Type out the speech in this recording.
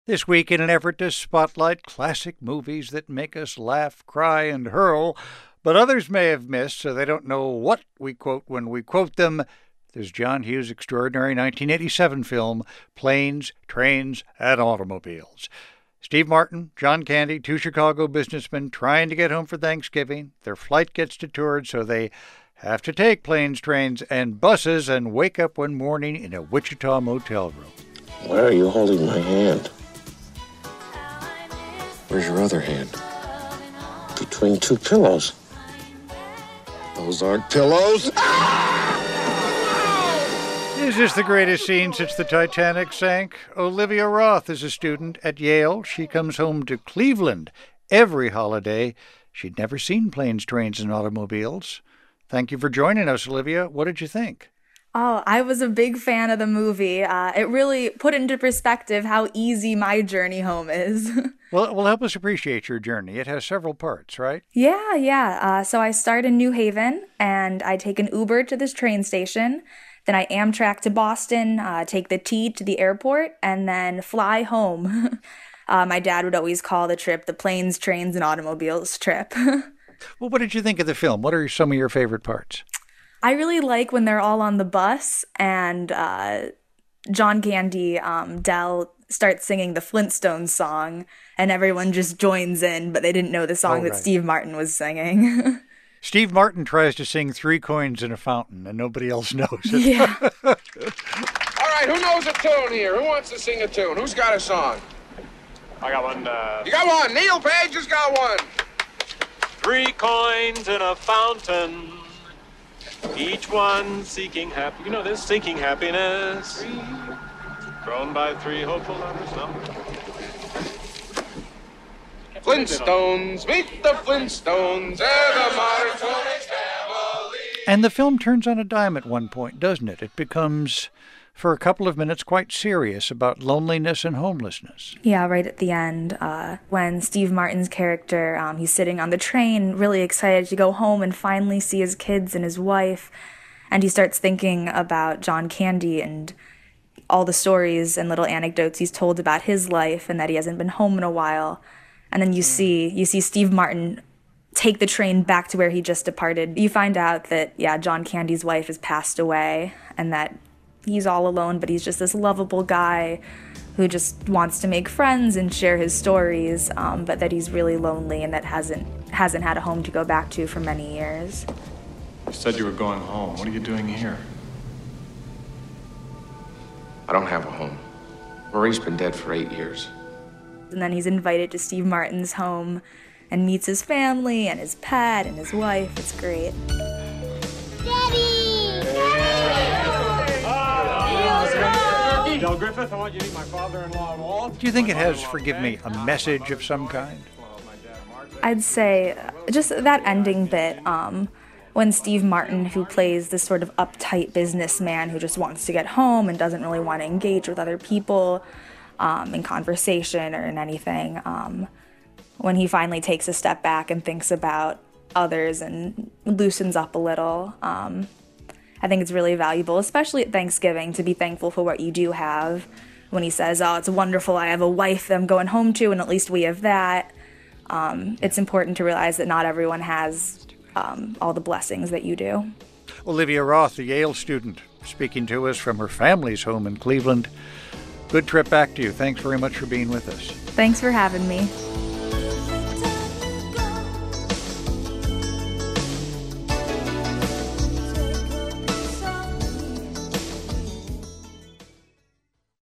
This week, in an effort to spotlight classic movies that make us laugh, cry, and hurl, but others may have missed so they don't know what we quote when we quote them, there's John Hughes' extraordinary 1987 film, Planes, Trains, and Automobiles. Steve Martin, John Candy, two Chicago businessmen trying to get home for Thanksgiving. Their flight gets detoured, so they have to take planes, trains, and buses and wake up one morning in a Wichita motel room. Why are you holding my hand? Where's your other hand? Between two pillows. Those aren't pillows. Is this the greatest scene since the Titanic sank? Olivia Roth is a student at Yale. She comes home to Cleveland every holiday. She'd never seen planes, trains, and automobiles. Thank you for joining us, Olivia. What did you think? Oh, I was a big fan of the movie. It really put into perspective how easy my journey home is. Well, help us appreciate your journey. It has several parts, right? Yeah. So I start in New Haven, and I take an Uber to this train station. Then I Amtrak to Boston, take the T to the airport, and then fly home. My dad would always call the trip the planes, trains, and automobiles trip. Well, what did you think of the film? What are some of your favorite parts? I really like when they're all on the bus and John Candy, Del starts singing the Flintstones song and everyone just joins in, but they didn't know the song that Steve Martin was singing. Steve Martin tries to sing Three Coins in a Fountain and nobody else knows it. Yeah. All right, who knows a tune here? Who wants to sing a tune? Who's got a song? I got one. You got one. Neil Page has got one. 3 coins in a fountain, each one seeking happy. You know this, seeking happiness. Thrown by 3 hopeful lovers. No. Flintstones, meet the Flintstones, they're the modern Flintstones family. And the film turns on a dime at one point, doesn't it? It becomes, for a couple of minutes, quite serious about loneliness and homelessness. Yeah, right at the end, when Steve Martin's character, he's sitting on the train, really excited to go home and finally see his kids and his wife, and he starts thinking about John Candy and all the stories and little anecdotes he's told about his life and that he hasn't been home in a while. And then you see Steve Martin take the train back to where he just departed. You find out that, John Candy's wife has passed away and that he's all alone, but he's just this lovable guy who just wants to make friends and share his stories, but that he's really lonely and that hasn't had a home to go back to for many years. You said you were going home. What are you doing here? I don't have a home. Marie's been dead for 8 years. And then he's invited to Steve Martin's home and meets his family and his pet and his wife. It's great. Daddy! Del Griffith, I want you to meet my father-in-law, Walt. Do you think it has, forgive me, a message of some kind? I'd say just that ending bit, when Steve Martin, who plays this sort of uptight businessman who just wants to get home and doesn't really want to engage with other people in conversation or in anything, when he finally takes a step back and thinks about others and loosens up a little, I think it's really valuable, especially at Thanksgiving, to be thankful for what you do have. When he says, oh, it's wonderful, I have a wife that I'm going home to, and at least we have that. It's important to realize that not everyone has all the blessings that you do. Olivia Roth, a Yale student, speaking to us from her family's home in Cleveland. Good trip back to you. Thanks very much for being with us. Thanks for having me.